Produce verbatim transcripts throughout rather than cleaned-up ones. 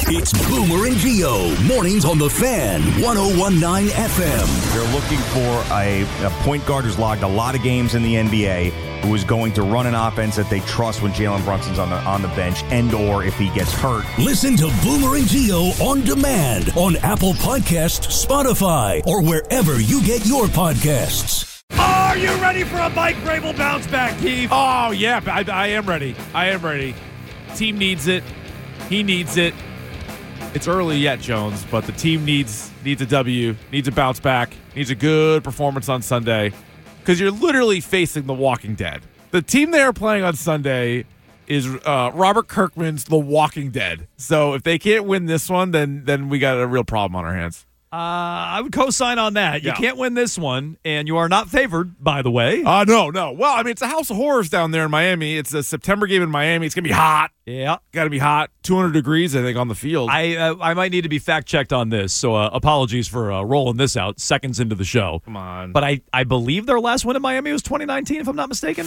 It's Boomer and Gio, mornings on The Fan, one oh one point nine F M. They're looking for a, a point guard who's logged a lot of games in the N B A, who is going to run an offense that they trust when Jalen Brunson's on the on the bench, and or if he gets hurt. Listen to Boomer and Gio on demand on Apple Podcasts, Spotify, or wherever you get your podcasts. Are you ready for a Mike Vrabel bounce back, Keith? Oh, yeah, I, I am ready. I am ready. Team needs it. He needs it. It's early yet, Jones, but the team needs needs a W, needs a bounce back, needs a good performance on Sunday, because you're literally facing The Walking Dead. The team they are playing on Sunday is uh, Robert Kirkman's The Walking Dead. So if they can't win this one, then then we got a real problem on our hands. Uh, I would co-sign on that. You Yeah. can't win this one, and you are not favored, by the way. Uh, no, no. Well, I mean, it's a house of horrors down there in Miami. It's a September game in Miami. It's going to be hot. Yeah. Got to be hot. two hundred degrees, I think, on the field. I uh, I might need to be fact-checked on this, so uh, apologies for uh, rolling this out seconds into the show. Come on. But I, I believe their last win in Miami was twenty nineteen, if I'm not mistaken.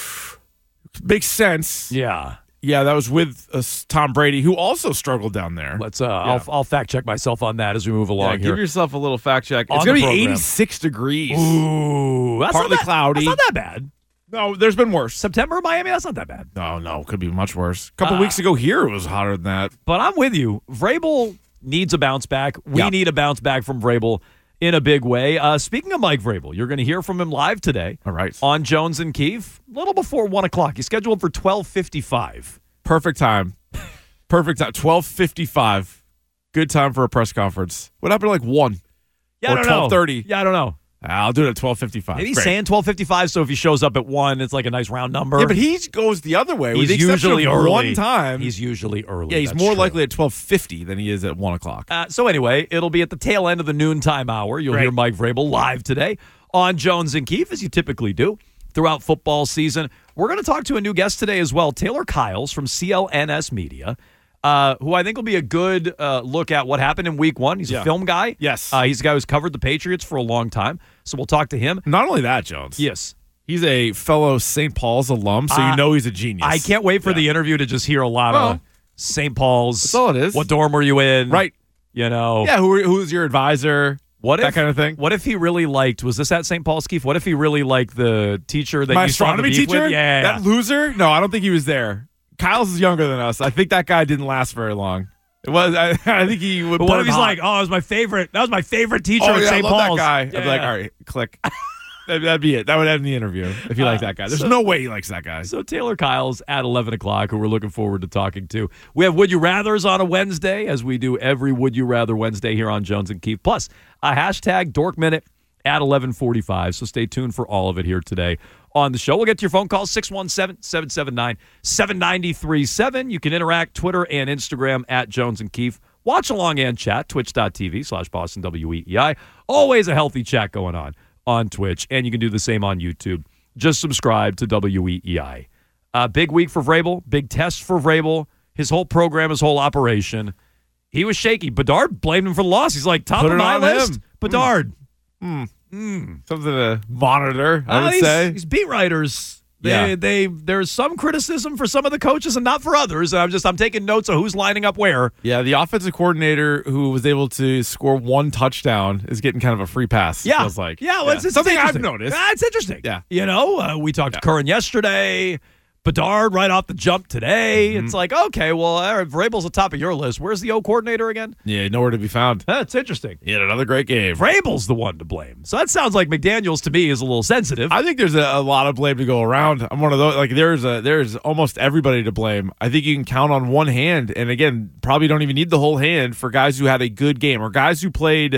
Makes sense. Yeah. Yeah, that was with uh, Tom Brady, who also struggled down there. Let's. Uh, I'll, I'll fact-check myself on that as we move along Yeah, here. give yourself a little fact check. On It's going the to be program. eighty-six degrees. Ooh. That's Partly not that, cloudy. That's not that bad. No, there's been worse. September, Miami, that's not that bad. No, no, could be much worse. A couple Uh, weeks ago here, it was hotter than that. But I'm with you. Vrabel needs a bounce back. We Yeah. need a bounce back from Vrabel in a big way. Uh, speaking of Mike Vrabel, you're going to hear from him live today. All right. On Jones and Keefe, a little before one o'clock. He's scheduled for twelve fifty-five. Perfect time. Perfect time. twelve fifty-five. Good time for a press conference. What happened to like one? Yeah, Or I don't twelve thirty. know. Yeah, I don't know. I'll do it at twelve fifty-five. Maybe he's Great. saying twelve fifty-five, so if he shows up at one, it's like a nice round number. Yeah, but he goes the other way. he's with the exception usually of early. One time. He's usually early. yeah, he's That's more true. likely at twelve fifty than he is at one o'clock. Uh, so anyway, it'll be at the tail end of the noontime hour. You'll Great. hear Mike Vrabel live today on Jones and Keefe, as you typically do throughout football season. We're going to talk to a new guest today as well, Taylor Kiles from C L N S Media, uh, who I think will be a good uh, look at what happened in week one. He's Yeah. a film guy. Yes. Uh, he's a guy who's covered the Patriots for a long time. So we'll talk to him. Not only that, Jones. Yes. He's a fellow Saint Paul's alum, so Uh, you know he's a genius. I can't wait for Yeah. the interview to just hear a lot Well, of Saint Paul's. that's all it is. What dorm were you in? Right. You know. Yeah, who, who's your advisor? What that if, kind of thing. What if he really liked, was this at Saint Paul's, Keith? What if he really liked the teacher that My you saw the astronomy beef teacher? with? Yeah. That loser? No, I don't think he was there. Kyle's is younger than us. I think that guy didn't last very long. It was. I, I think he would. But what burn if he's hot. like, oh, it was my favorite. That was my favorite teacher oh at yeah, I Saint love Paul's. that guy. Yeah. I'd be like, all right, click. That'd, that'd be it. That would end the interview if you like that guy. There's so- no way he likes that guy. So Taylor Kiles at eleven o'clock, who we're looking forward to talking to. We have Would You Rathers on a Wednesday, as we do every Would You Rather Wednesday here on Jones and Keefe. Plus, a hashtag Dork Minute at eleven forty-five. So stay tuned for all of it here today on the show. We'll get to your phone call, six one seven, seven seven nine, seven nine three seven. You can interact Twitter and Instagram at Jones and Keefe. Watch along and chat, twitch.tv slash Boston W E E I. Always a healthy chat going on on Twitch, and you can do the same on YouTube. Just subscribe to W E E I. Uh, big week for Vrabel, big test for Vrabel, his whole program, his whole operation. He was shaky. Bedard blamed him for the loss. He's like, top Put of it my on list, him. Bedard. Something to monitor, I Uh, would these, say. these beat writers, they, Yeah. they, there's some criticism for some of the coaches and not for others. And I'm just, I'm taking notes of who's lining up where. Yeah, the offensive coordinator who was able to score one touchdown is getting kind of a free pass. Yeah. feels like. Yeah, well, It's, it's something I've interesting. noticed. Ah, it's interesting. Yeah. You know, uh, we talked to Curran yesterday. Bedard right off the jump today. Mm-hmm. It's like, okay, well, all right, Vrabel's at the top of your list. Where's the O coordinator again? Yeah, nowhere to be found. That's interesting. He had another great game. Vrabel's the one to blame. So that sounds like McDaniels to me is a little sensitive. I think there's a, a lot of blame to go around. I'm one of those. Like there's a there's almost everybody to blame. I think you can count on one hand, and again, probably don't even need the whole hand for guys who had a good game or guys who played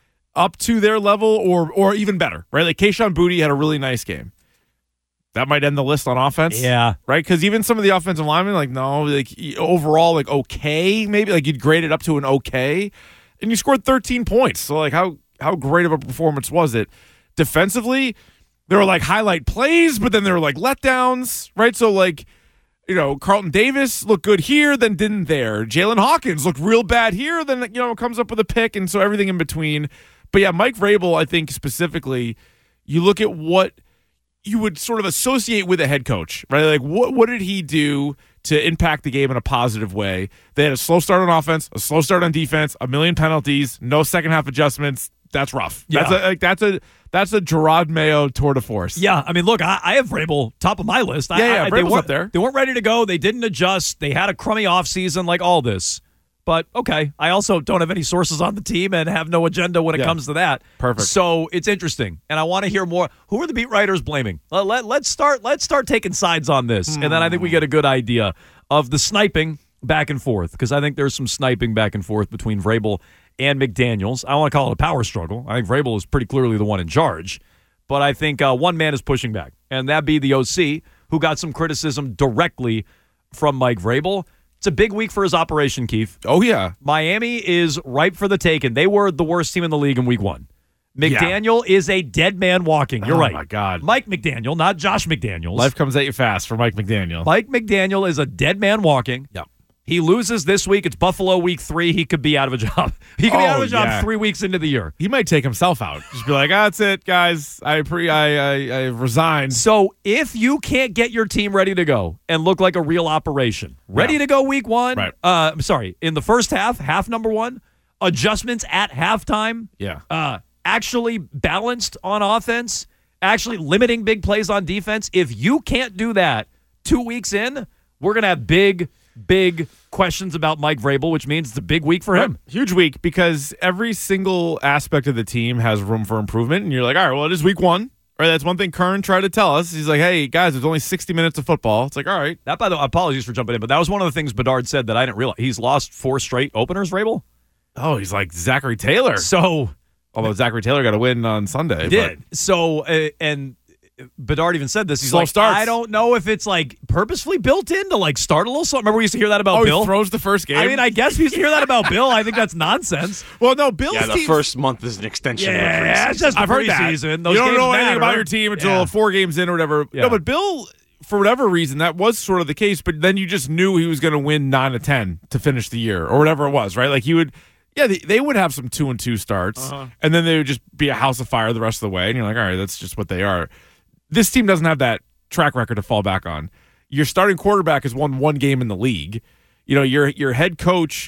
up to their level or or even better. Right, like Kayshon Boutte had a really nice game. That might end the list on offense. Yeah. Right? Because even some of the offensive linemen, like, no, like overall, like, okay, maybe. Like, you'd grade it up to an okay. And you scored thirteen points. So, like, how how great of a performance was it? Defensively, there were, like, highlight plays, but then there were, like, letdowns, right? So, like, you know, Carlton Davis looked good here, then didn't there. Jalen Hawkins looked real bad here, then, you know, comes up with a pick, and so everything in between. But, yeah, Mike Vrabel, I think, specifically, you look at what you would sort of associate with a head coach, right? Like, what what did he do to impact the game in a positive way. They had a slow start on offense, a slow start on defense, a million penalties, no second half adjustments. That's rough. Yeah. That's a, like that's a that's a Gerard Mayo tour de force. Yeah, I mean, look, I, I have Vrabel top of my list. I, Yeah, yeah, I, Vrabel's they weren't, up there. They weren't ready to go. They didn't adjust. They had a crummy offseason, like all this. But, okay, I also don't have any sources on the team and have no agenda when it Yeah. comes to that. Perfect. So it's interesting, and I want to hear more. Who are the beat writers blaming? Let, let, let's start Let's start taking sides on this, and then I think we get a good idea of the sniping back and forth, because I think there's some sniping back and forth between Vrabel and McDaniels. I don't want to call it a power struggle. I think Vrabel is pretty clearly the one in charge, but I think uh, one man is pushing back, and that be the O C, who got some criticism directly from Mike Vrabel. It's a big week for his operation, Keith. Oh, yeah. Miami is ripe for the taking. They were the worst team in the league in week one. McDaniel is a dead man walking. You're Oh, right. my God. Mike McDaniel, not Josh McDaniels. Life comes at you fast for Mike McDaniel. Mike McDaniel is a dead man walking. Yep. He loses this week. It's Buffalo week three. He could be out of a job. He could be out of Oh, a job yeah. three weeks into the year. He might take himself out. Just be like, ah, that's it, guys. I pre, I, I, I resigned. So if you can't get your team ready to go and look like a real operation, ready Yeah. to go week one, Right. uh, I'm sorry, in the first half, half number one, adjustments at halftime, Yeah. uh, actually balanced on offense, actually limiting big plays on defense. If you can't do that two weeks in, we're going to have big, big questions about Mike Vrabel, which means it's a big week for him. Huge week because every single aspect of the team has room for improvement. And you're like, all right, well, it is week one. Right, that's one thing Kern tried to tell us. He's like, hey, guys, there's only sixty minutes of football. It's like, all right. That, by the way, apologies for jumping in, but that was one of the things Bedard said that I didn't realize. He's lost four straight openers, Vrabel. Oh, he's like Zachary Taylor. So Although Zachary Taylor got a win on Sunday. he did. So, uh, and Bedard even said this. He's Slow like, starts. I don't know if it's like purposefully built in to like start a little slow. Remember we used to hear that about Oh, Bill? he throws the first game? I mean, I guess we used to hear that about Bill. I think that's nonsense. well, no, Bill's Yeah, the team. first month is an extension of the Yeah, preseason. it's just I've heard that. preseason. Those you don't games know anything matter. about your team until Yeah. four games in or whatever. Yeah. No, but Bill, for whatever reason, that was sort of the case. But then you just knew he was going to win nine to ten to finish the year or whatever it was, right? Like he would. Yeah, they, they would have some two and two starts, Uh-huh. and then they would just be a house of fire the rest of the way. And you're like, all right, that's just what they are. This team doesn't have that track record to fall back on. Your starting quarterback has won one game in the league. You know, your your head coach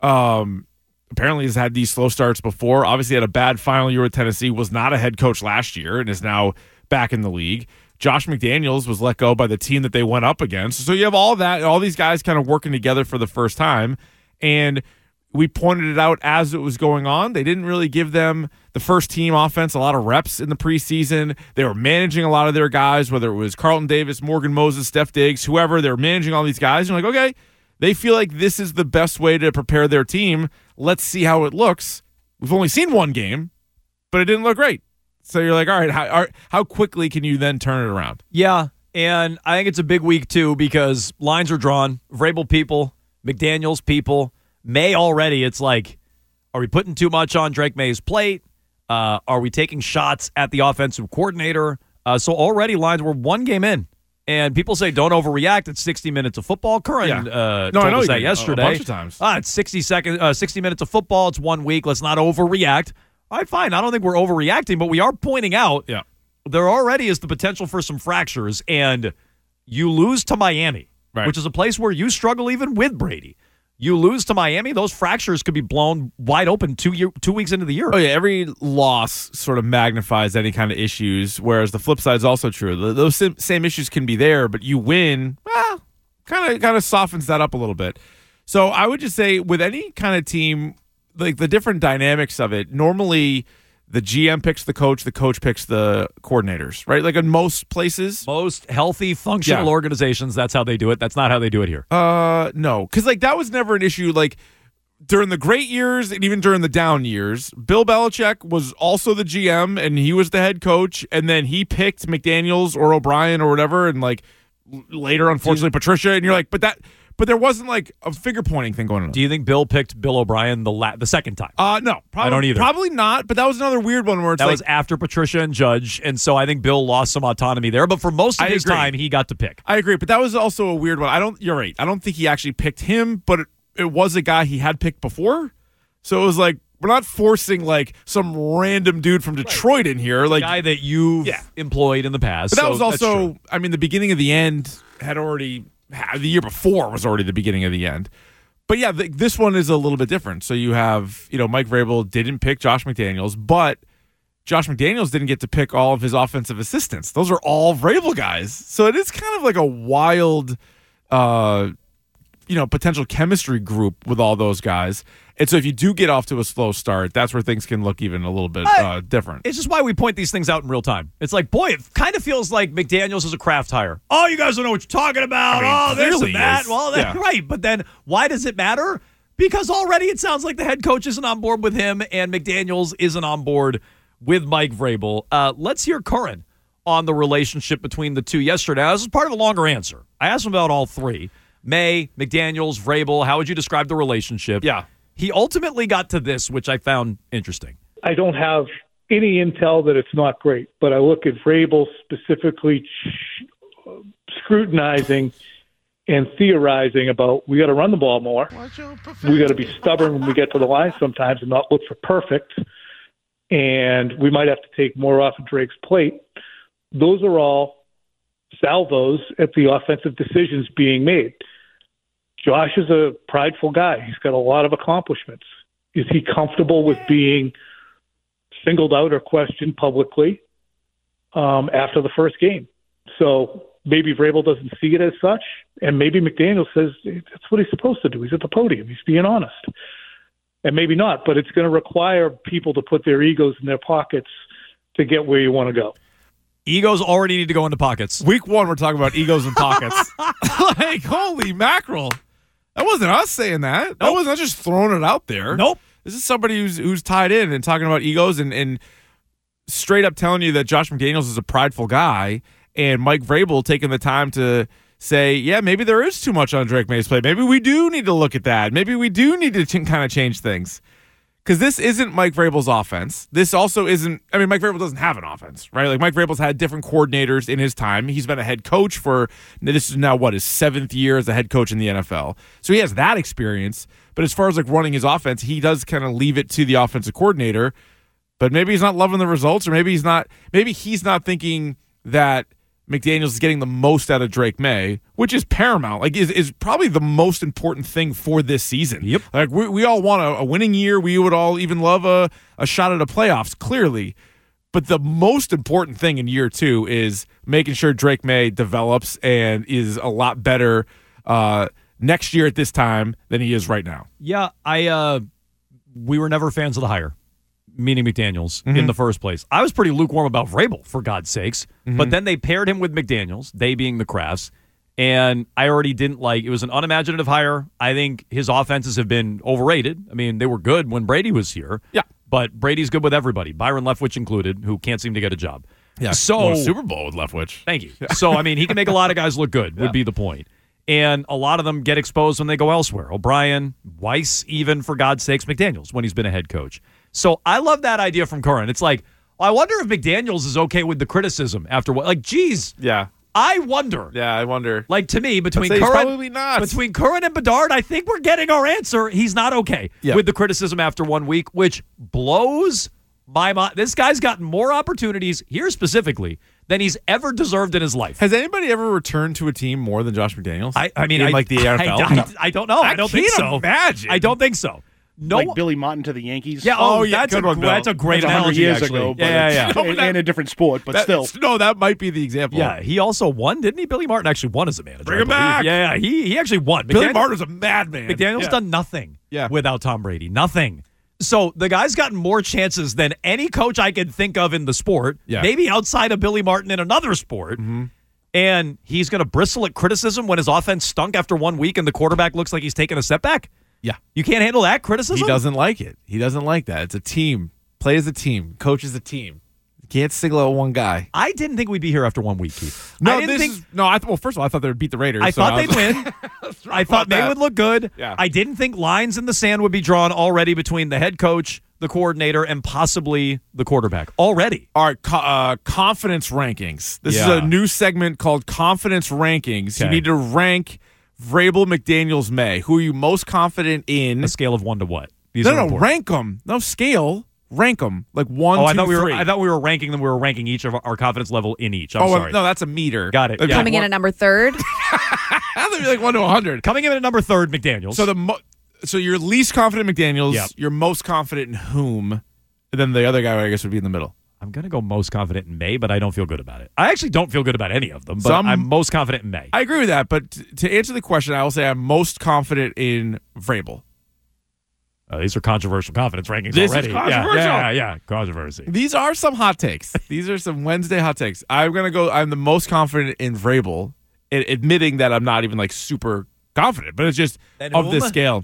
um, apparently has had these slow starts before. Obviously, had a bad final year with Tennessee. Was not a head coach last year and is now back in the league. Josh McDaniels was let go by the team that they went up against. So you have all that, all these guys kind of working together for the first time, and we pointed it out as it was going on. They didn't really give them, the first team offense, a lot of reps in the preseason. They were managing a lot of their guys, whether it was Carlton Davis, Morgan Moses, Steph Diggs, whoever. They were managing all these guys. And you're like, okay, they feel like this is the best way to prepare their team. Let's see how it looks. We've only seen one game, but it didn't look great. So you're like, all right, how, are, how quickly can you then turn it around? Yeah, and I think it's a big week, too, because lines are drawn. Vrabel people, McDaniels people. May already, it's like, are we putting too much on Drake May's plate? Uh, are we taking shots at the offensive coordinator? Uh, so already lines were one game in. And people say don't overreact. It's sixty minutes of football. Curran Yeah. uh, No, I told know us you that did. A yesterday. bunch of times. Ah, it's sixty seconds, uh, sixty minutes of football. It's one week. Let's not overreact. All right, fine. I don't think we're overreacting, but we are pointing out Yeah. there already is the potential for some fractures, and you lose to Miami, Right. which is a place where you struggle even with Brady. You lose to Miami, those fractures could be blown wide open two year, two weeks into the year. Oh, yeah. Every loss sort of magnifies any kind of issues, whereas the flip side is also true. Th- Those sim- same issues can be there, but you win, well, kind of kind of softens that up a little bit. So I would just say with any kind of team, like the different dynamics of it, normally the G M picks the coach, the coach picks the coordinators, right? Like in most places. Most healthy, functional Yeah. organizations, that's how they do it. That's not how they do it here. Uh, no, because like that was never an issue. Like during the great years and even during the down years, Bill Belichick was also the G M and he was the head coach, and then he picked McDaniels or O'Brien or whatever, and like l- later, unfortunately, Patricia. And you're like, but that, but there wasn't like a finger pointing thing going on. Do you think Bill picked Bill O'Brien the la- the second time? Uh, no, probably, I don't either. Probably not. But that was another weird one where it's that like, was after Patricia and Judge, and so I think Bill lost some autonomy there. But for most of I his agree. time, he got to pick. I agree, but that was also a weird one. I don't. You're right. I don't think he actually picked him, but it, it was a guy he had picked before. So it was like we're not forcing like some random dude from Detroit in here. Like, Guy that you've Yeah. employed in the past. but that so was that's also. true. I mean, the beginning of the end had already the year before was already the beginning of the end. But yeah, th- this one is a little bit different. So you have, you know, Mike Vrabel didn't pick Josh McDaniels, but Josh McDaniels didn't get to pick all of his offensive assistants. Those are all Vrabel guys. So it is kind of like a wild, uh, you know, potential chemistry group with all those guys. And so if you do get off to a slow start, that's where things can look even a little bit uh, different. It's just why we point these things out in real time. It's like, boy, it kind of feels like McDaniels is a craft hire. Oh, you guys don't know what you're talking about. I mean, oh, this clearly and that. is. Well, that, Yeah. right. But then why does it matter? Because already it sounds like the head coach isn't on board with him and McDaniels isn't on board with Mike Vrabel. Uh, let's hear Curran on the relationship between the two yesterday. Now, this is part of a longer answer. I asked him about all three. May, McDaniels, Vrabel. How would you describe the relationship? Yeah. He ultimately got to this, which I found interesting. I don't have any intel that it's not great, but I look at Vrabel specifically scrutinizing and theorizing about we got to run the ball more. We got to be stubborn when we get to the line sometimes and not look for perfect. And we might have to take more off of Drake's plate. Those are all salvos at the offensive decisions being made. Josh is a prideful guy. He's got a lot of accomplishments. Is he comfortable with being singled out or questioned publicly um, after the first game? So maybe Vrabel doesn't see it as such, and maybe McDaniel says that's what he's supposed to do. He's at the podium. He's being honest. And maybe not, but it's going to require people to put their egos in their pockets to get where you want to go. Egos already need to go into pockets. Week one, we're talking about egos and pockets. Like, holy mackerel. That wasn't us saying that. That Nope. wasn't us just throwing it out there. Nope. This is somebody who's who's tied in and talking about egos and, and straight up telling you that Josh McDaniels is a prideful guy, and Mike Vrabel taking the time to say, yeah, maybe there is too much on Drake May's play. Maybe we do need to look at that. Maybe we do need to ch- kind of change things. Because this isn't Mike Vrabel's offense. This also isn't, I mean, Mike Vrabel doesn't have an offense, right? Like, Mike Vrabel's had different coordinators in his time. He's been a head coach for, this is now, what, his seventh year as a head coach in the N F L. So he has that experience. But as far as, like, running his offense, he does kind of leave it to the offensive coordinator. But maybe he's not loving the results, or maybe he's not, maybe he's not thinking that McDaniels is getting the most out of Drake May, which is paramount, like is, is probably the most important thing for this season. Yep. Like we, we all want a, a winning year. We would all even love a, a shot at the playoffs, clearly. But the most important thing in year two is making sure Drake May develops and is a lot better uh, next year at this time than he is right now. Yeah, I uh, we were never fans of the hire, meaning McDaniels, Mm-hmm. in the first place. I was pretty lukewarm about Vrabel, for God's sakes. Mm-hmm. But then they paired him with McDaniels, they being the Crafts, and I already didn't like it. Was an unimaginative hire. I think his offenses have been overrated. I mean, they were good when Brady was here. Yeah. But Brady's good with everybody, Byron Leftwich included, who can't seem to get a job. Yeah. So Won a Super Bowl with Leftwich. Thank you. So, I mean, he can make a lot of guys look good, would Yeah. be the point. And a lot of them get exposed when they go elsewhere. O'Brien, Weiss, even, for God's sakes, McDaniels, when he's been a head coach. So I love that idea from Curran. It's like, I wonder if McDaniels is okay with the criticism after what, like, geez, Yeah. I wonder. Yeah, I wonder. Like, to me, between I'd say he's Curran, probably not. between Curran and Bedard, I think we're getting our answer. He's not okay Yeah. with the criticism after one week, which blows my mind. This guy's gotten more opportunities here specifically than he's ever deserved in his life. Has anybody ever returned to a team more than Josh McDaniels? I, I mean, in I, like the N F L? I, I, I don't know. I, I don't think can't so. imagine. I don't think so. No, like Billy Martin to the Yankees. yeah. Oh, Oh, yeah, that's a good one, Bill. that's a great That's a hundred analogy. years actually. ago. But yeah, yeah, it's- yeah. and, and a different sport, but That- still. No, that might be the example. Yeah, he also won, didn't he? Billy Martin actually won as a manager. Bring I him believe. back. Yeah, yeah, he he actually won. Billy McDaniel- Martin's a madman. McDaniel's Yeah. done nothing Yeah. without Tom Brady. Nothing. So the guy's gotten more chances than any coach I can think of in the sport, Yeah. maybe outside of Billy Martin in another sport. Mm-hmm. And he's going to bristle at criticism when his offense stunk after one week and the quarterback looks like he's taking a setback? Yeah. You can't handle that criticism? He doesn't like it. He doesn't like that. It's a team. Play as a team. Coach as a team. You can't single out one guy. I didn't think we'd be here after one week, Keith. No, I didn't this think. is, no. I th- well, first of all, I thought they would beat the Raiders. I so thought was they'd like- win. I thought they that. would look good. Yeah. I didn't think lines in the sand would be drawn already between the head coach, the coordinator, and possibly the quarterback. Already. All right, co- uh, confidence rankings. This Yeah. is a new segment called Confidence Rankings. You Okay. need to rank Vrabel, McDaniels, May. Who are you most confident in? A scale of one to what? These No, are no, important. rank them. No scale. Rank them like one, Oh, I two, thought we were. three. I thought we were ranking them. We were ranking each of our confidence level in each. I'm oh, sorry. no, that's a meter. Got it. Okay. Yeah. Coming in at number third. How would be like one to a hundred? Coming in at number third, McDaniels. So the mo- so you're least confident in McDaniels. Yep. You're most confident in whom? And then the other guy, I guess, would be in the middle. I'm going to go most confident in May, but I don't feel good about it. I actually don't feel good about any of them, but Some- I'm most confident in May. I agree with that, but t- to answer the question, I will say I'm most confident in Vrabel. Uh, these are controversial confidence rankings This is already. controversial. Yeah, yeah, yeah, controversy. These are some hot takes. These are some Wednesday hot takes. I'm gonna go. I'm the most confident in Vrabel, a- admitting that I'm not even like super confident, but it's just Then of whom? this scale.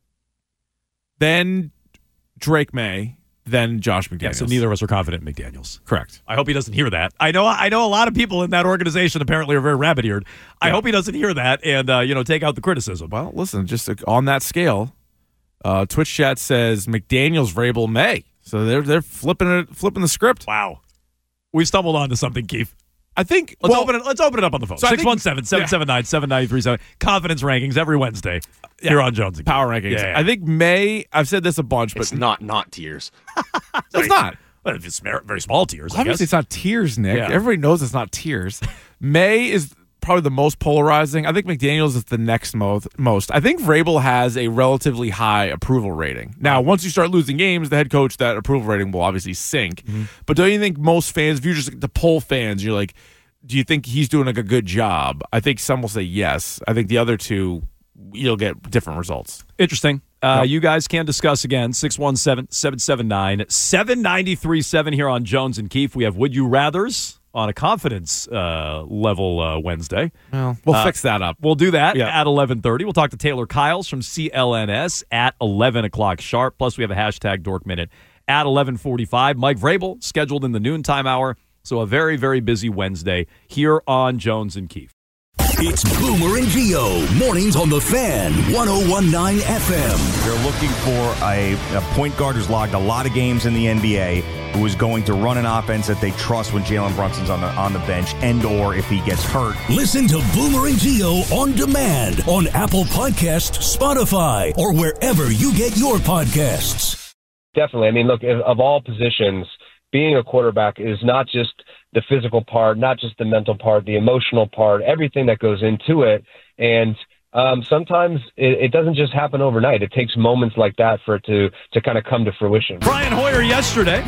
Then Drake May, then Josh McDaniels. Yeah, so neither of us are confident in McDaniels. Correct. I hope he doesn't hear that. I know I know a lot of people in that organization apparently are very rabbit-eared. I Yeah. hope he doesn't hear that and, uh, you know, take out the criticism. Well, listen, just on that scale, uh, Twitch chat says McDaniels, Vrabel, May. So they're they're flipping it, flipping the script. Wow. We stumbled onto something, Keith. I think. Let's well, open it. Let's open it up on the phone. So I think- six one seven, seven seven nine, seven nine three seven. Confidence rankings every Wednesday here on Jones and Keith. power rankings. Yeah, yeah. I think May. I've said this a bunch, but It's not not tears. it's not. Well, if it's very very small tiers, I Obviously, guess. it's not tears, Nick. Yeah. Everybody knows it's not tears. May is probably the most polarizing. I think McDaniels is the next most. Most. I think Vrabel has a relatively high approval rating. Now, once you start losing games, the head coach, that approval rating will obviously sink. Mm-hmm. But don't you think most fans, if you just the poll fans, you're like, do you think he's doing like a good job? I think some will say yes. I think the other two, you'll get different results. Interesting. Uh, Yep. You guys can discuss again. six one seven, seven seven nine, seven nine three seven here on Jones and Keefe. We have Would You Rathers on a confidence uh, level uh, Wednesday. Well, we'll Uh, fix that up. We'll do that Yeah. at eleven thirty. We'll talk to Taylor Kyles from C L N S at eleven o'clock sharp. Plus, we have a hashtag Dork Minute at eleven forty-five. Mike Vrabel scheduled in the noontime hour. So a very, very busy Wednesday here on Jones and Keefe. It's Boomer and Geo, mornings on the Fan, one oh one point nine F M. They're looking for a, a point guard who's logged a lot of games in the N B A, who is going to run an offense that they trust when Jalen Brunson's on the on the bench, and or if he gets hurt. Listen to Boomer and Geo on demand on Apple Podcasts, Spotify, or wherever you get your podcasts. Definitely. I mean, look, of of all positions, being a quarterback is not just the physical part, not just the mental part, the emotional part, everything that goes into it. And um, sometimes it, it doesn't just happen overnight. It takes moments like that for it to, to kind of come to fruition. Brian Hoyer yesterday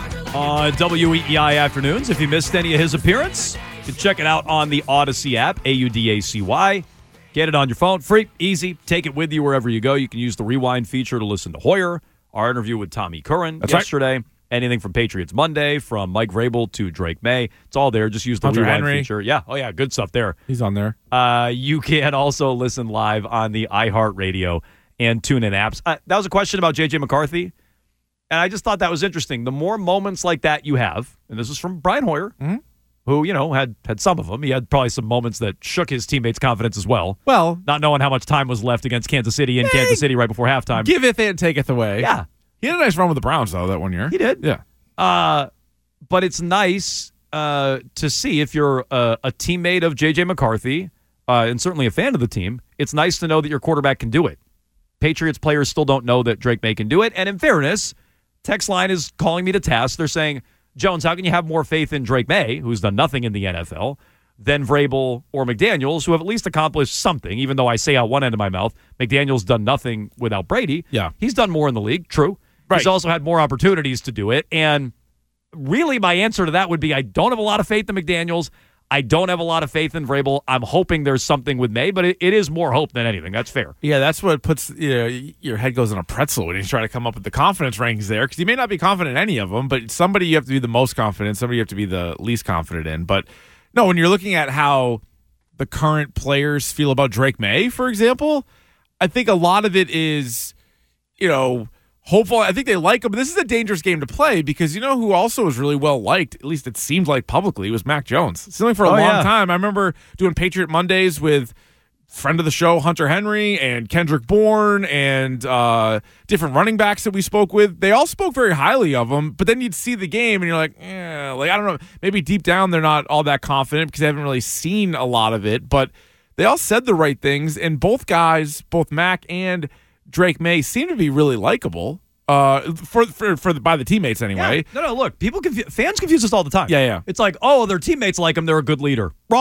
on W E E I Afternoons. If you missed any of his appearance, you can check it out on the Odyssey app, A U D A C Y. Get it on your phone. Free, easy. Take it with you wherever you go. You can use the rewind feature to listen to Hoyer, our interview with Tommy Curran That's right. yesterday. Anything from Patriots Monday, from Mike Vrabel to Drake May. It's all there. Just use the Hunter rewind Henry. feature. Yeah. Oh, yeah. Good stuff there. He's on there. Uh, you can also listen live on the iHeartRadio and TuneIn apps. Uh, that was a question about J J McCarthy, and I just thought that was interesting. The more moments like that you have, and this is from Brian Hoyer, Mm-hmm. who, you know, had, had some of them. He had probably some moments that shook his teammates' confidence as well. Well, Not knowing how much time was left against Kansas City in Kansas City right before halftime. giveth and taketh away. Yeah, He had a nice run with the Browns, though, that one year. he did. Yeah. Uh, but it's nice uh, to see if you're a, a teammate of J J McCarthy uh, and certainly a fan of the team. It's nice to know that your quarterback can do it. Patriots players still don't know that Drake May can do it. And in fairness, text line is calling me to task. They're saying, Jones, how can you have more faith in Drake May, who's done nothing in the N F L, than Vrabel or McDaniels, who have at least accomplished something, even though I say out one end of my mouth, McDaniels done nothing without Brady. Yeah. He's done more in the league, true. Right. He's also had more opportunities to do it. And really, my answer to that would be I don't have a lot of faith in McDaniels. I don't have a lot of faith in Vrabel. I'm hoping there's something with May, but it, it is more hope than anything. That's fair. Yeah, that's what puts you know, your head goes in a pretzel when you try to come up with the confidence rankings there, because you may not be confident in any of them, but somebody you have to be the most confident, somebody you have to be the least confident in. But no, when you're looking at how the current players feel about Drake May, for example, I think a lot of it is, you know, hopeful. I think they like him, but this is a dangerous game to play because you know who also is really well liked, at least it seemed like publicly, was Mac Jones. It's only for a Oh, long yeah. time. I remember doing Patriot Mondays with friend of the show, Hunter Henry, and Kendrick Bourne, and uh, different running backs that we spoke with. They all spoke very highly of him, but then you'd see the game and you're like, yeah, like, I don't know, maybe deep down they're not all that confident because they haven't really seen a lot of it, but they all said the right things, and both guys, both Mac and Drake May, seem to be really likable. Uh, for for for the, by the teammates anyway. Yeah. No, no, look, people confu- fans confuse us all the time. Yeah, yeah. It's like, oh, their teammates like him, they're a good leader. Wrong.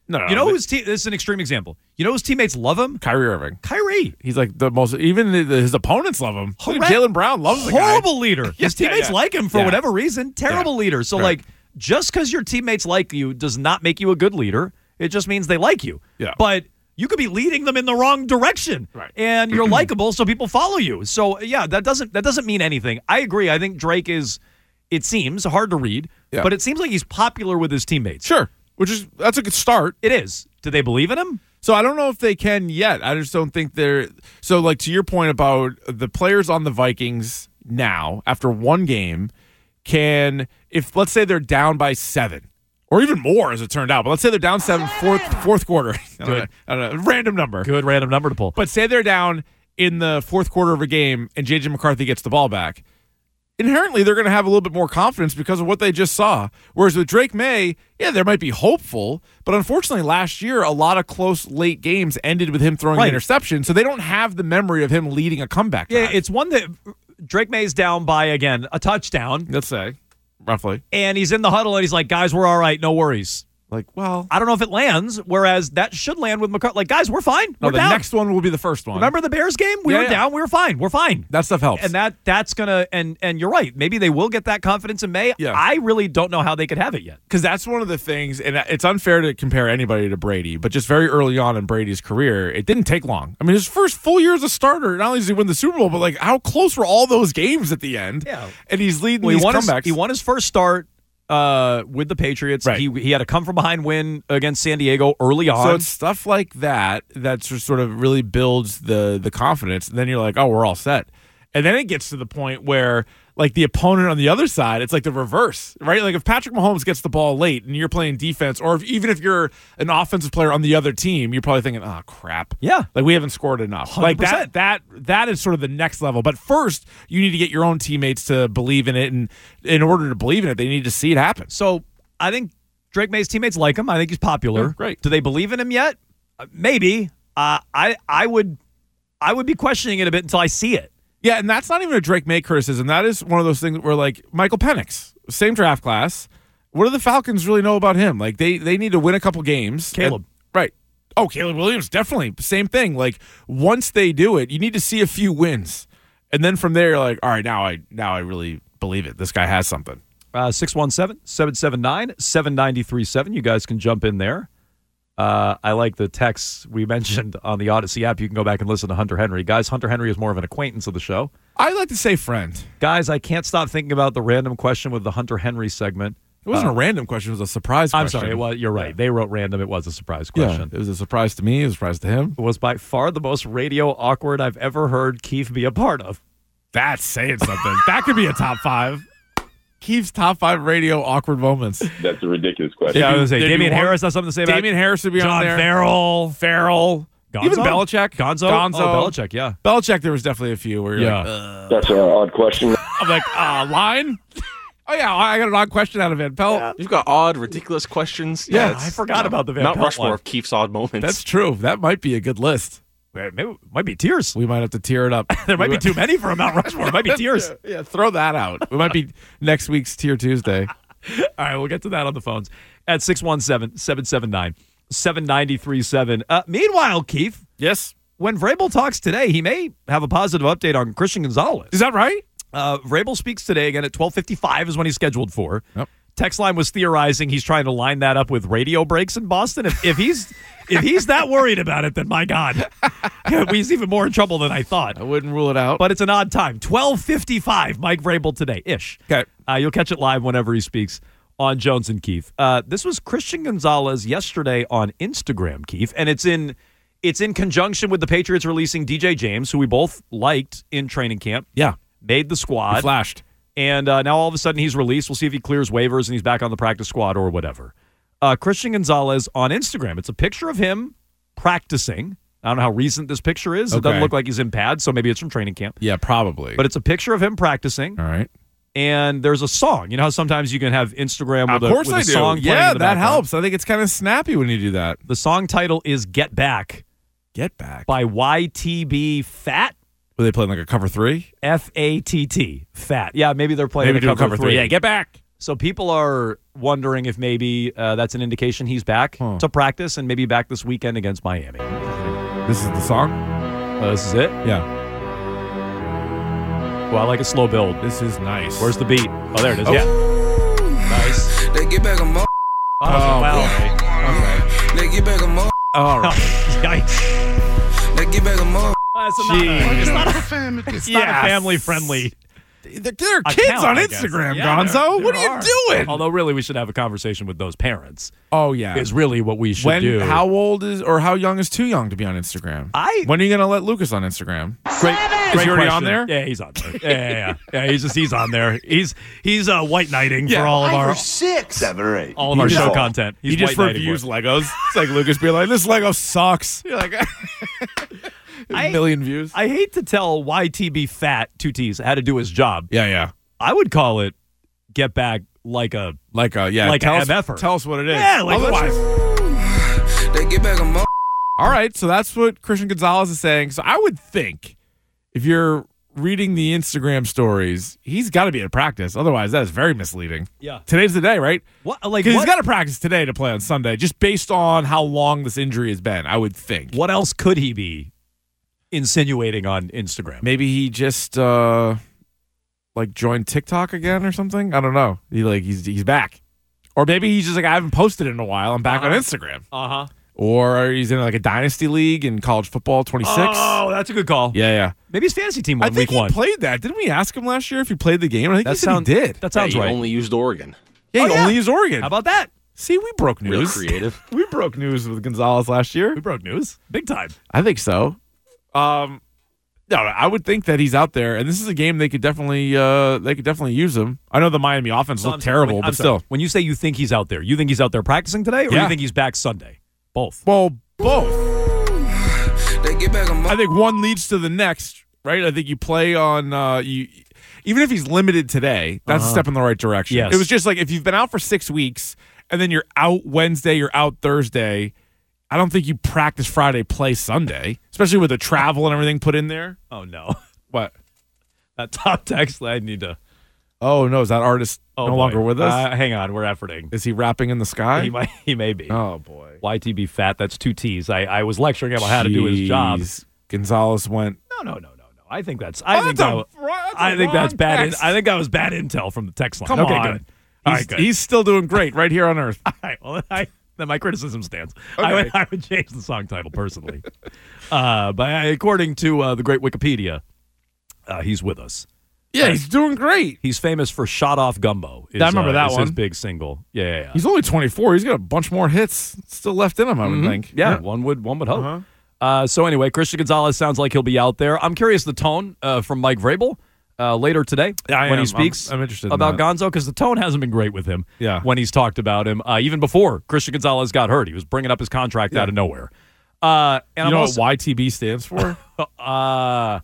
No, no, You know but- whose te- this is an extreme example. You know whose teammates love him? Kyrie Irving. Kyrie. He's like the most. Even the, his opponents love him. Look at Horrend- Jaylen Brown loves the guy. Horrible leader. Yeah, His teammates yeah. like him for Yeah. whatever reason. Terrible Yeah. leader. So, Right. like, just because your teammates like you does not make you a good leader. It just means they like you. Yeah. But you could be leading them in the wrong direction. Right. And you're likable, so people follow you. So, yeah, that doesn't that doesn't mean anything. I agree. I think Drake is, it seems, hard to read, Yeah. but it seems like he's popular with his teammates. Sure, which is that's a good start. It is. Do they believe in him? So I don't know if they can yet. I just don't think they're so like to your point about the players on the Vikings now after one game can if let's say they're down by seven or even more as it turned out, but let's say they're down seven fourth fourth quarter. I don't, know, I don't know, random number. Good random number to pull. But say they're down in the fourth quarter of a game and J J McCarthy gets the ball back. Inherently, they're going to have a little bit more confidence because of what they just saw. Whereas with Drake May, yeah, there might be hopeful, but unfortunately, last year, a lot of close late games ended with him throwing Right. an interception, so they don't have the memory of him leading a comeback Yeah, drive. it's one that Drake May's down by, again, a touchdown, Let's say, roughly. and he's in the huddle, and he's like, guys, we're all right, no worries. Like, well, I don't know if it lands, whereas that should land with McCarthy. Like, guys, we're fine. no, We're the down. next one will be the first one. Remember the Bears game? We Yeah, were yeah. down. We were fine. We're fine. That stuff helps. And that that's gonna and and you're right. Maybe they will get that confidence in May. Yeah. I really don't know how they could have it yet. Because that's one of the things, and it's unfair to compare anybody to Brady, but just very early on in Brady's career, it didn't take long. I mean, his first full year as a starter, not only does he win the Super Bowl, but like how close were all those games at the end? Yeah. And he's leading Well, he these won comebacks. his, he won his first start uh, with the Patriots. Right. He he had a come from behind win against San Diego early on. So it's stuff like that that sort of really builds the the confidence. And then you're like, oh, we're all set. And then it gets to the point where, like, the opponent on the other side, it's like the reverse, right? Like, if Patrick Mahomes gets the ball late and you're playing defense, or if, even if you're an offensive player on the other team, you're probably thinking, oh, crap. Yeah. Like, we haven't scored enough. one Like, hundred that percent. that that is sort of the next level. But first, you need to get your own teammates to believe in it. And in order to believe in it, they need to see it happen. So I think Drake May's teammates like him. I think he's popular. Yeah, great. Do they believe in him yet? Uh, maybe. Uh, I I would I would be questioning it a bit until I see it. Yeah, and that's not even a Drake May criticism. That is one of those things where, like, Michael Penix, same draft class. What do the Falcons really know about him? Like, they they need to win a couple games. Caleb. And- right. Oh, Caleb Williams, definitely. Same thing. Like, once they do it, you need to see a few wins. And then from there, you're like, all right, now I now I really believe it. This guy has something. Uh, six one seven, seven seven nine, seven nine three seven. You guys can jump in there. Uh, I like the texts we mentioned on the Odyssey app. You can go back and listen to Hunter Henry. Guys, Hunter Henry is more of an acquaintance of the show. I like to say friend. Guys, I can't stop thinking about the random question with the Hunter Henry segment. It wasn't Uh, a random question. It was a surprise I'm question. sorry. It was, you're right. They wrote random. It was a surprise Yeah, question. it was a surprise to me. It was a surprise to him. It was by far the most radio awkward I've ever heard Keith be a part of. That's saying something. That could be a top five. Keith's top five radio awkward moments. That's a ridiculous question. Yeah, I was going to say, Did you Damian want- Harris has something to say about Damian Harris would be John on there. Farrell. Farrell. Gonzo? Even Belichick. Gonzo? Gonzo. Oh, Belichick, yeah. Belichick, there was definitely a few where you're Yeah. like, uh, That's an odd question. I'm like, uh, line? Oh, yeah, I got an odd question out of Van Pelt. You've got odd, ridiculous questions. Yeah, it's- I forgot about the Van Mount Pelt Rushmore one. of Keith's odd moments. That's true. That might be a good list. Maybe, it might be tears. We might have to tear it up. There might be too many for a Mount Rushmore. It might be tears. Yeah, throw that out. It might be next week's Tier Tuesday. All right, we'll get to that on the phones at six one seven, seven seven nine, seven nine three seven. Uh, meanwhile, Keith, Yes. when Vrabel talks today, he may have a positive update on Christian Gonzalez. Is that right? Uh, Vrabel speaks today again at twelve fifty-five is when he's scheduled for. Yep. Text line was theorizing he's trying to line that up with radio breaks in Boston. If, if he's if he's that worried about it, then my God, he's even more in trouble than I thought. I wouldn't rule it out. But it's an odd time. twelve fifty-five, Mike Vrabel today, ish. Okay. Uh, you'll catch it live whenever he speaks on Jones and Keith. Uh, this was Christian Gonzalez yesterday on Instagram, Keith, and it's in it's in conjunction with the Patriots releasing D J James, who we both liked in training camp, Yeah. made the squad. He flashed. And uh, now all of a sudden he's released. We'll see if he clears waivers and he's back on the practice squad or whatever. Uh, Christian Gonzalez on Instagram. It's a picture of him practicing. I don't know how recent this picture is. It Okay. doesn't look like he's in pads, so maybe it's from training camp. Yeah, probably. But it's a picture of him practicing, all right. and there's a song. You know how sometimes you can have Instagram with Of a, course with I a do. song playing Yeah, in the that background? helps. I think it's kind of snappy when you do that. The song title is Get Back Get back. by Y T B Fat. Were they playing like a cover three? F A T T. Fat. Yeah, maybe they're playing Maybe a do a cover, cover three. Yeah, get back. So people are wondering if maybe uh, that's an indication he's back huh. to practice and maybe back this weekend against Miami. This is the song? Uh, this is it? Yeah. Well, I like a slow build. This is nice. Where's the beat? Oh, there it is. Oh. Yeah. Nice. They get back a mo- Oh, oh wow. Okay. okay. They get back a mo- All right. Yikes. They get back a mo- That's not a, it's not a, family. It's yes. not a family-friendly. There are kids account, on Instagram, yeah, Gonzo. There, there what are, are you doing? Although, really, we should have a conversation with those parents. Oh, yeah. Is really what we should when, do. How old is, or how young is too young to be on Instagram? I. When are you going to let Lucas on Instagram? Great. Is Great he already question. on there? Yeah, he's on there. Yeah, yeah, yeah. yeah he's just he's on there. He's he's uh, white knighting yeah, for all of five our or six, seven or eight. all of he our just, show content. He's he just reviews Legos. It's like Lucas being like, "This Lego sucks." You're like, a million views. I hate to tell Y T B Fat two T's how to do his job. Yeah, yeah. I would call it get back like a like a yeah like tell a us, M F-er. Tell us what it is. Yeah, like otherwise. They get back a mo- All right, so that's what Christian Gonzalez is saying. So I would think if you're reading the Instagram stories, he's got to be at practice. Otherwise, that is very misleading. Yeah. Today's the day, right? What like what? what, He's got to practice today to play on Sunday, just based on how long this injury has been, I would think. What else could he be insinuating on Instagram? Maybe he just uh, like joined TikTok again or something. I don't know. He like he's he's back, or maybe he's just like I haven't posted in a while. I'm back uh-huh. on Instagram. Uh huh. Or he's in like a dynasty league in college football twenty-six. Oh, that's a good call. Yeah, yeah. Maybe his fantasy team won I think week one. he played that. Didn't we ask him last year if he played the game? I think that he said sound, he did. That sounds yeah, right. He only used Oregon. Yeah, oh, he yeah. only used Oregon. How about that? See, we broke Real news. creative. We broke news with Gonzalez last year. We broke news. Big time. I think so. Um, no, I would think that he's out there, and this is a game they could definitely uh, they could definitely use him. I know the Miami offense So looked I'm- terrible, I'm but sorry. still. When you say you think he's out there, you think he's out there practicing today, or Yeah. you think he's back Sunday? Both. Well, both. They get back a mo- I think one leads to the next, right? I think you play on uh, you, even if he's limited today, that's Uh-huh. a step in the right direction. Yes. It was just like if you've been out for six weeks and then you're out Wednesday, you're out Thursday. I don't think you practice Friday, play Sunday, especially with the travel and everything put in there. Oh no, What? that top text. I need to. Oh no, is that artist Oh, no boy. longer with us? Uh, hang on, we're efforting. Is he rapping in the sky? He might. He may be. Oh boy. Y T B Fat. That's two T's. I, I was lecturing him on how to do his job. Jeez. Gonzalez went. No, no, no, no, no. I think that's. I Oh, think that's that. a- wa- that's a I think that's wrong bad. In, text. I think that was bad intel from the text line. Come okay, on. good. All He's, right, good. he's still doing great right here on Earth. All right. Well, I, then my criticism stands. I, would, I would change the song title personally. uh, but according to uh, the great Wikipedia, uh, he's with us. Yeah, he's doing great. He's famous for "Shot Off Gumbo." Is, I remember uh, that is one. His big single. Yeah, yeah, yeah. He's only twenty-four. He's got a bunch more hits still left in him, I would Mhm. think. Yeah, one would one would hope. Uh-huh. Uh, so anyway, Christian Gonzalez sounds like he'll be out there. I'm curious the tone uh, from Mike Vrabel uh, later today Yeah, I when am. he speaks I'm, I'm interested about in that. Gonzo, because the tone hasn't been great with him. Yeah. when he's talked about him, uh, even before Christian Gonzalez got hurt, he was bringing up his contract Yeah. out of nowhere. Uh, and You I'm know also, what Y T B stands for? uh,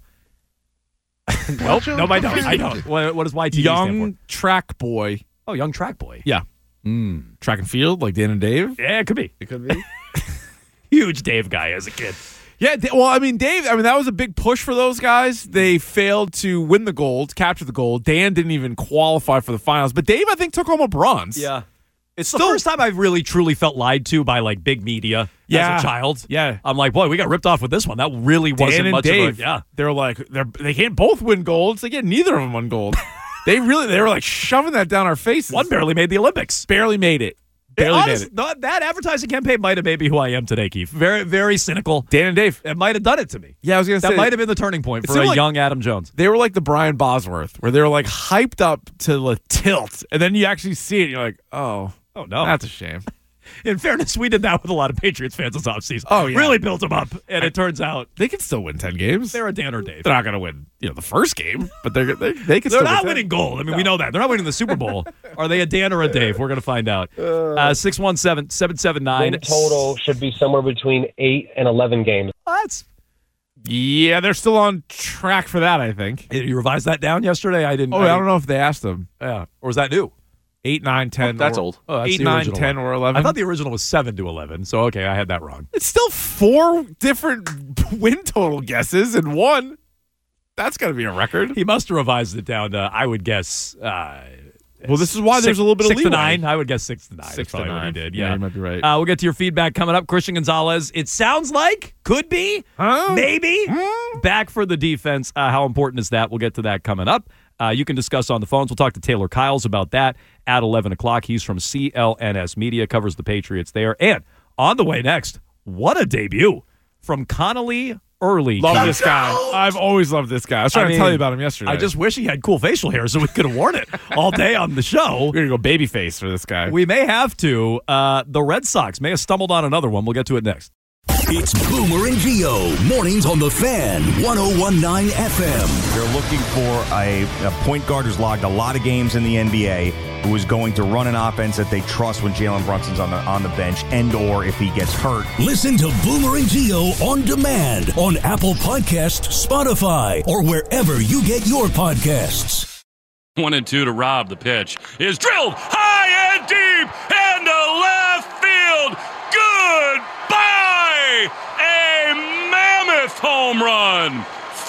nope, nope, I don't. I don't. What, what does Y T B stand Young Track Boy. for? Oh, young track boy. Yeah. Mm. Track and field, like Dan and Dave. Yeah, it could be. It could be. Huge Dave guy as a kid. Yeah, Da- well, I mean, Dave, I mean, that was a big push for those guys. They failed to win the gold, capture the gold. Dan didn't even qualify for the finals, but Dave, I think, took home a bronze. Yeah. It's Still- the first time I've really truly felt lied to by like big media Yeah. as a child. Yeah. I'm like, boy, we got ripped off with this one. That really wasn't Dan and much Dave, of a yeah. they're like, they're, they can't both win gold. It's like, yeah, neither of them won gold. they really, they were like shoving that down our faces. One barely made the Olympics. barely made it. Barely Honest- made it. th- That advertising campaign might have made me who I am today, Keith. Very, very cynical. Dan and Dave. It might have done it to me. Yeah, I was gonna That say might have been the turning point It for seemed a like- young Adam Jones. they were like the Brian Bosworth, where they were like hyped up to the tilt, and then you actually see it, and you're like, oh, Oh no! that's a shame. In fairness, we did that with a lot of Patriots fans this offseason. Oh, yeah. Really built them up, and it turns out They can still win ten games. they're a Dan or Dave. They're not going to win, you know, the first game, but they're they they can They're still not win winning gold. I mean, we know that. They're not winning the Super Bowl. Are they a Dan or a Dave? We're going to find out. Uh, six one seven, seven seven nine. Win total should be somewhere between eight and eleven games. That's Yeah, they're still on track for that, I think. You revised that down yesterday? I didn't. Oh, I don't know if they asked them. Yeah. Or was that new? Eight, nine, ten. That's or, old. Oh, that's eight, the nine, original ten, one. or eleven. I thought the original was seven to eleven. So, okay, I had that wrong. It's still four different win total guesses and one. That's got to be a record. He must have revised it down to, I would guess, uh, Well, this is why Six- there's a little bit of six to leeway. nine. I would guess six to nine. Six That's to probably what he nine. did. Yeah, Yeah, you might be right. Uh, we'll get to your feedback coming up. Christian Gonzalez. It sounds like could be, Huh? maybe Hmm? back for the defense. Uh, how important is that? We'll get to that coming up. Uh, you can discuss on the phones. We'll talk to Taylor Kyles about that at eleven o'clock. He's from C L N S Media, covers the Patriots there. And on the way next, what a debut from Connolly Early. Love Keith. this guy. I've always loved this guy. I was trying I to tell mean, you about him yesterday. I just wish he had cool facial hair so we could have worn it all day on the show. We're going to go babyface for this guy. We may have to. Uh, the Red Sox may have stumbled on another one. We'll get to it next. It's Boomer and Gio, mornings on the Fan, one oh one point nine F M. They're looking for a, a point guard who's logged a lot of games in the N B A, who is going to run an offense that they trust when Jalen Brunson's on the on the bench, and or if he gets hurt. Listen to Boomer and Gio on demand on Apple Podcasts, Spotify, or wherever you get your podcasts. One and two to Rob. The pitch is drilled high and deep into left field. Goodbye! A mammoth home run.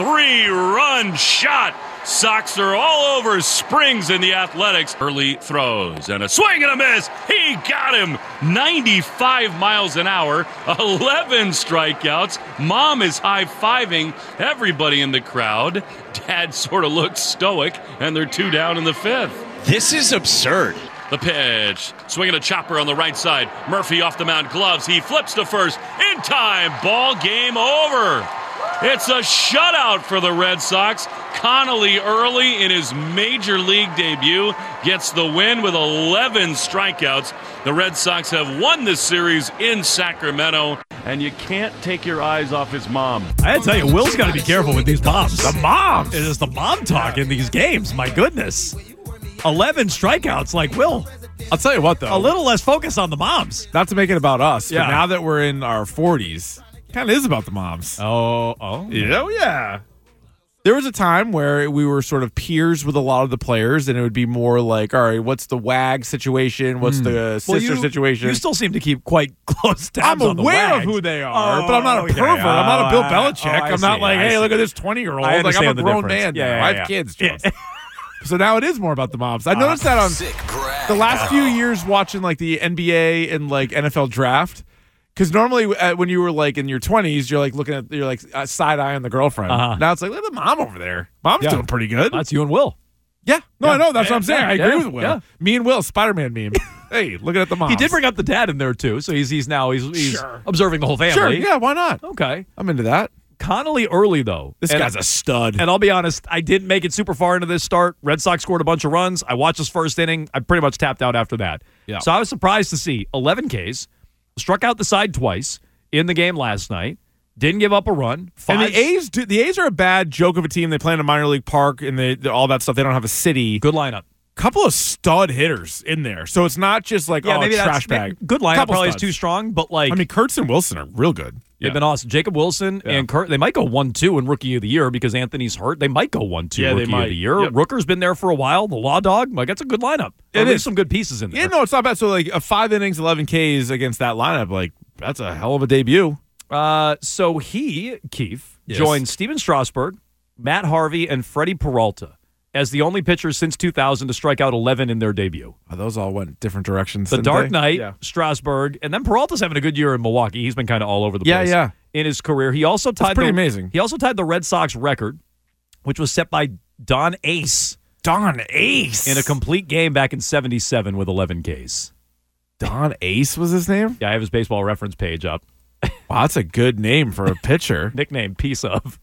Three-run shot. Sox are all over Springs in the Athletics. Early throws and a swing and a miss. He got him. ninety-five miles an hour. eleven strikeouts. Mom is high-fiving everybody in the crowd. Dad sort of looks stoic, and they're two down in the fifth. This is absurd. The pitch. Swinging a chopper on the right side. Murphy off the mound. Gloves. He flips to first. In time. Ball game over. It's a shutout for the Red Sox. Connolly Early in his major league debut gets the win with eleven strikeouts. The Red Sox have won this series in Sacramento, and you can't take your eyes off his mom. I gotta tell you, Will's got to be careful with these moms. The moms. It is the mom talk in these games. My goodness. eleven strikeouts like Will. I'll tell you what, though. A little less focus on the moms. Not to make it about us, Yeah. but now that we're in our forties, kind of is about the moms. Oh, oh. Yeah, oh, yeah. There was a time where we were sort of peers with a lot of the players, and it would be more like, all right, what's the WAG situation? What's the sister Well, you, situation? You still seem to keep quite close I'm tabs on the aware of Wags. who they are, Oh, but I'm not a okay. pervert. I'm not a Bill Oh, Belichick. I- oh, I I'm not see. like, I hey, see. look at this twenty-year-old. I Like, I'm a understand the grown difference. man Yeah, now. yeah, I have yeah. kids, Yeah. Jones. So now it is more about the moms. I noticed that on the last few years watching like the N B A and like N F L draft. Because normally uh, when you were like in your twenties, you're like looking at, you're like uh, side eye on the girlfriend. Uh-huh. Now it's like, look at the mom over there. Mom's Yeah. doing pretty good. That's you and Will. Yeah. No, Yeah. I know. That's what I'm saying. Yeah, I agree yeah, with Will. yeah. Me and Will, Spider Man meme. Hey, looking at the mom. He did bring up the dad in there too, so he's he's now he's, he's Sure. observing the whole family. Sure. Yeah. Why not? Okay. I'm into that. Connolly Early though. This and- guy's a stud. And I'll be honest, I didn't make it super far into this start. Red Sox scored a bunch of runs. I watched his first inning. I pretty much tapped out after that. Yeah. So I was surprised to see eleven Ks, struck out the side twice in the game last night. Didn't give up a run. Five, And the A's, do, the A's are a bad joke of a team. They play in a minor league park and they, they- all that stuff. They don't have a city. good lineup. Couple of stud hitters in there, so it's not just like Yeah, oh maybe trash that's bag. good lineup. Couple Probably is studs. too strong, but like I mean, Kurtz and Wilson are real good. they've been awesome. Jacob Wilson Yeah. and Kurt. They might go one two in Rookie of the Year because Anthony's hurt. They might go one two Yeah, they Rookie might. of the Year. Yep. Rooker's been there for a while. The Law Dog. Like that's a good lineup. It There's is. some good pieces in there. Yeah, no, it's not bad. So like a five innings, eleven Ks against that lineup, like that's a hell of a debut. Uh, so he, Keith, Yes. joined Steven Strasburg, Matt Harvey, and Freddie Peralta as the only pitchers since two thousand to strike out eleven in their debut. Oh, those all went different directions. The didn't Dark they? Knight, Yeah. Strasburg, and then Peralta's having a good year in Milwaukee. He's been kind of all over the Yeah, place yeah. in his career. He also tied pretty the, amazing. He also tied the Red Sox record, which was set by Don Ace Don Ace in a complete game back in seventy-seven with eleven Ks. Don Ace was his name. Yeah, I have his baseball reference page up. Wow, that's a good name for a pitcher. Nickname piece of.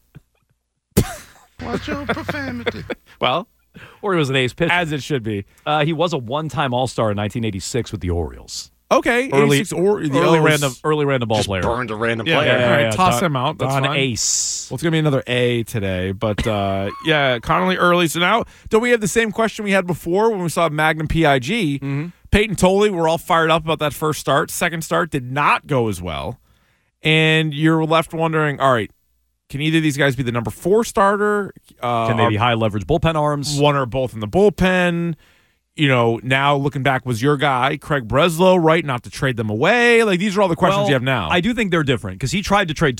Watch your profanity. Well, Or he was an ace pitcher. as it should be. Uh, he was a one-time All-Star in nineteen eighty-six with the Orioles. Okay, Early, eighty-six or the early O's. random, early random ball Just player. burned a random Yeah, player. yeah, all right, toss Don- him out. That's Don fine. Ace. Well, it's gonna be another A today, but uh, yeah, Connolly Early. So now, don't we have the same question we had before when we saw Magnum P I G? Mm-hmm. Peyton Tolley, we're all fired up about that first start. Second start did not go as well, and you're left wondering, all right, can either of these guys be the number four starter? Uh, Can they be are high leverage bullpen arms? one or both in the bullpen? You know, now looking back, was your guy Craig Breslow right not to trade them away? Like these are all the questions Well, you have now. I do think they're different because he tried to trade Tolley.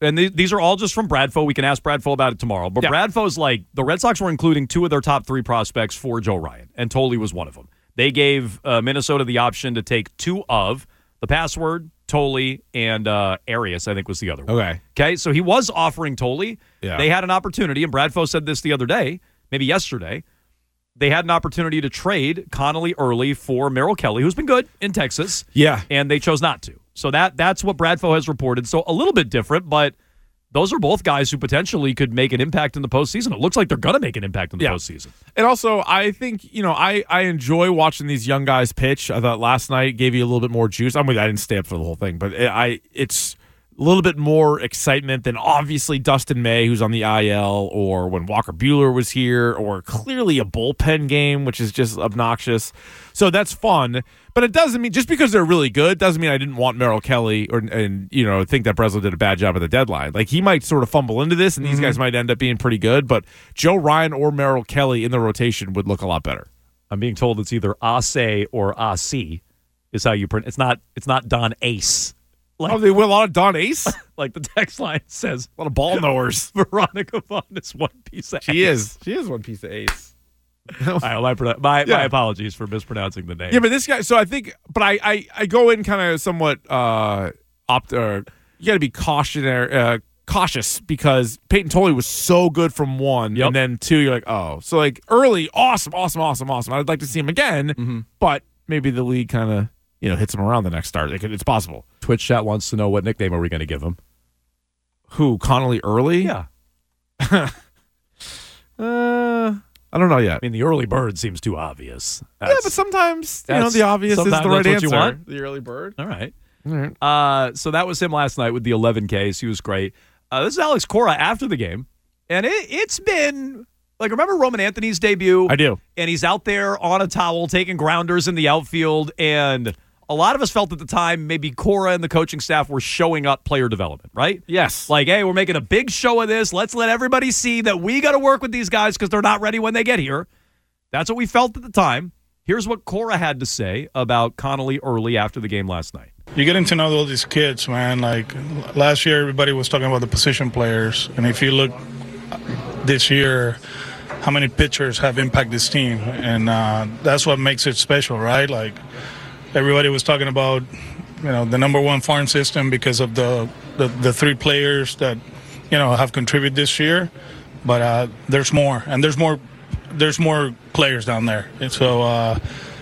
And th- these are all just from Bradfo. We can ask Bradfo about it tomorrow. But Yeah. Bradfo's like, the Red Sox were including two of their top three prospects for Joe Ryan, and Tolley was one of them. They gave uh, Minnesota the option to take two of the password, Tolley, and uh, Arias, I think was the other one. Okay. Okay, so he was offering Tolley. Yeah. They had an opportunity, and Bradfo said this the other day, maybe yesterday. They had an opportunity to trade Connolly early for Merrill Kelly, who's been good in Texas. Yeah. And they chose not to. So that that's what Bradfo has reported. So a little bit different, but those are both guys who potentially could make an impact in the postseason. It looks like they're going to make an impact in the Yeah. postseason. And also, I think, you know, I, I enjoy watching these young guys pitch. I thought last night gave you a little bit more juice. I mean, I didn't stay up for the whole thing, but it, I it's a little bit more excitement than obviously Dustin May, who's on the I L, or when Walker Buehler was here, or clearly a bullpen game, which is just obnoxious. So that's fun. But it doesn't mean, just because they're really good, doesn't mean I didn't want Merrill Kelly or, and, you know, think that Breslow did a bad job at the deadline. Like, he might sort of fumble into this, and these Mm-hmm. guys might end up being pretty good, but Joe Ryan or Merrill Kelly in the rotation would look a lot better. I'm being told it's either Ase or Asi is how you print. It's not. It's not Don Ace. Like, Oh, they win a lot of Don Ace? like the text line says, A lot of ball knowers. Veronica Vaughn is one piece of She ace. is. She is one piece of ace. All right, well, my, pronoun- my, Yeah. my apologies for mispronouncing the name. Yeah, but this guy, so I think, but I, I, I go in kind of somewhat uh, opt, uh, you got to be cautionary, uh, cautious because Peyton Tolley was so good from one, Yep. and then two, you're like, oh. So, like, early, awesome, awesome, awesome, awesome. I'd like to see him again, Mm-hmm. but maybe the league kind of, you know, hits him around the next start. It could, it's possible. Twitch chat wants to know what nickname are we going to give him? Who, Connolly early? Yeah. Uh, I don't know yet. I mean, the early bird seems too obvious. Yeah, That's- but sometimes, you know, that's- the obvious is the sometimes right that's what answer. you want. The early bird. All right. All right. Uh, so that was him last night with the eleven Ks. He was great. Uh, this is Alex Cora after the game. And it, it's been, like, remember Roman Anthony's debut? I do. And he's out there on a towel taking grounders in the outfield. And a lot of us felt at the time maybe Cora and the coaching staff were showing up player development, right? Yes. Like, hey, we're making a big show of this. Let's let everybody see that we got to work with these guys because they're not ready when they get here. That's what we felt at the time. Here's what Cora had to say about Connolly early after the game last night. You're getting to know all these kids, man. Like last year, everybody was talking about the position players. And if you look this year, how many pitchers have impacted this team? And uh, that's what makes it special, right? Like everybody was talking about, you know, the number one farm system because of the, the, the three players that, you know, have contributed this year. But uh, there's more. And there's more there's more players down there. And so uh,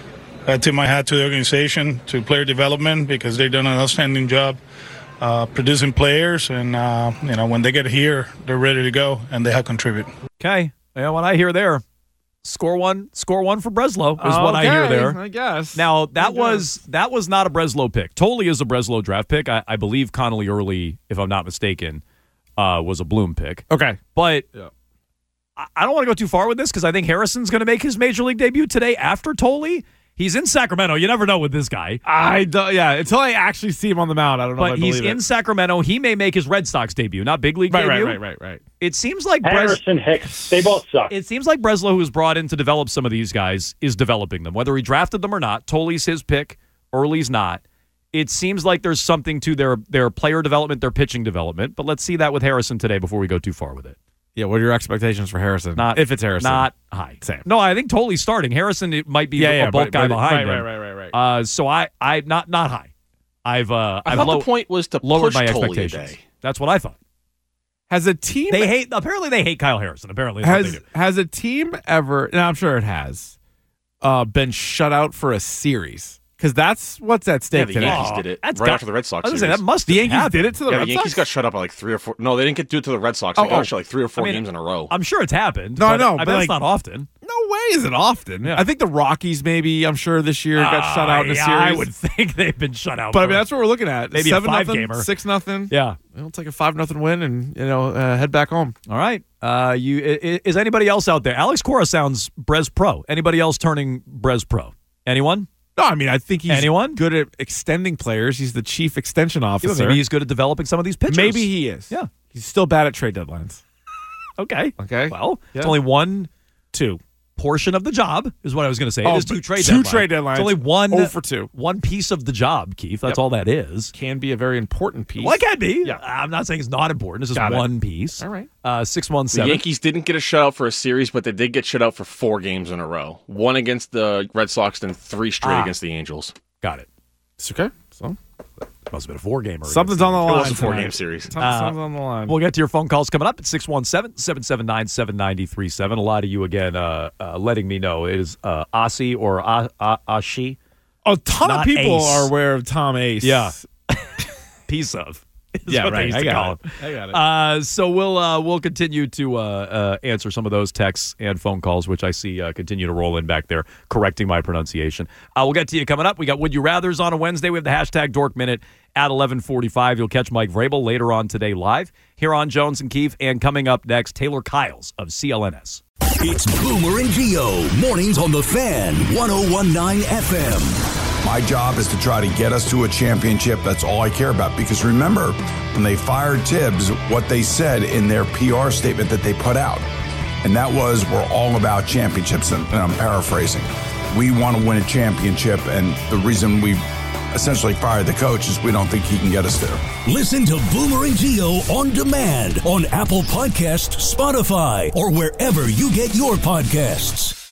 I tip my hat to the organization, to player development, because they've done an outstanding job uh, producing players. And, uh, you know, when they get here, they're ready to go, and they have contributed. Okay. Yeah, what I hear there, score one, score one for Breslow is what I hear Okay, there. I guess. Now, that I guess. was that was not a Breslow pick. Tolley is a Breslow draft pick. I, I believe Connolly early, if I'm not mistaken, uh, was a Bloom pick. Okay. But Yeah. I, I don't want to go too far with this because I think Harrison's going to make his major league debut today after Tolley. He's in Sacramento. You never know with this guy. I do, yeah, until I actually see him on the mound, I don't know But if I he's believe in it. Sacramento. He may make his Red Sox debut, not big league Right, right, debut. right, right, right. It seems like Bres- Harrison Hicks, they both suck. It seems like Breslow, who's brought in to develop some of these guys, is developing them. Whether he drafted them or not, Tolley's his pick, Early's not. It seems like there's something to their their player development, their pitching development. But let's see that with Harrison today before we go too far with it. Yeah, what are your expectations for Harrison? Not if it's Harrison. not high. Same. No, I think Tolley's starting. Harrison it might be Yeah, a yeah, bulk but- guy but- behind right, him. right, right, right, right. Uh, so I I not not high. I've uh I I've thought low- the point was to lowered push my Tolley expectations. today. That's what I thought. Has a team They hate apparently they hate Kyle Harrison. Apparently that's what has they do. has a team ever? And I'm sure it has uh, been shut out for a series because that's what's at Yeah, stake the today. Yankees Oh, did it that's right got- after the Red Sox I was gonna say, series. that must The have Yankees happened. did it to the yeah, Red the Yankees Sox? got shut up by like three or four. No, they didn't get do it to the Red Sox. They Oh, got oh. actually like three or four I mean, games in a row. I'm sure it's happened. No, but no, I but bet like- it's not often. No way is it often. Yeah. I think the Rockies maybe. I'm sure this year got shut out in a yeah, series. I would think they've been shut out. But I for- mean, that's what we're looking at. Maybe a Seven nothing, five-gamer. six nothing. yeah. We'll take a five nothing win and you know uh, head back home. All right. Uh, you i- i- is anybody else out there? Alex Cora sounds Brez Pro. Anybody else turning Brez Pro? Anyone? No, I mean I think he's Anyone? good at extending players. He's the chief extension Yeah, officer. but maybe he's good at developing some of these pitchers. Maybe he is. Yeah. He's still bad at trade deadlines. Okay. Okay. Well, Yeah. it's only one Two. portion of the job, is what I was going to say. Oh, it is two trade two deadlines. trade deadlines. It's only one, oh for two. one piece of the job, Keith. That's Yep. all that is. Can be a very important piece. Well, it can be. Yeah. I'm not saying it's not important. It's just Got it. one piece. All right. Uh, six one The seven. Yankees didn't get a shutout for a series, but they did get shut out for four games in a row. One against the Red Sox, then three straight Ah. against the Angels. Got it. It's okay. So Must have been a four-gamer. something's on the line. It was a four-game tonight. series. Something's on the line. We'll get to your phone calls coming up at six one seven, seven seven nine, seven nine three seven. A lot of you, again, uh, uh, letting me know. It is uh, Asi or A- A- Ashi. A ton Not of people Ace. are aware of Tom Ace. Yeah. Piece of. is Yeah, what they right. used I to got call it. him. I got it. Uh, so we'll uh, we'll continue to uh, uh, answer some of those texts and phone calls, which I see uh, continue to roll in back there, correcting my pronunciation. Uh, we'll get to you coming up. We got Would You Rathers on a Wednesday. We have the hashtag Dork Minute at eleven forty-five. You'll catch Mike Vrabel later on today live here on Jones and Keefe. And coming up next, Taylor Kiles of C L N S. It's Boomer and Geo, mornings on the Fan, one oh one point nine F M. My job is to try to get us to a championship. That's all I care about. Because remember, when they fired Tibbs, what they said in their P R statement that they put out, and that was, we're all about championships, and, and I'm paraphrasing. We want to win a championship, and the reason we essentially fired the coach is we don't think he can get us there. Listen to Boomer and Geo on demand on Apple Podcasts, Spotify, or wherever you get your podcasts.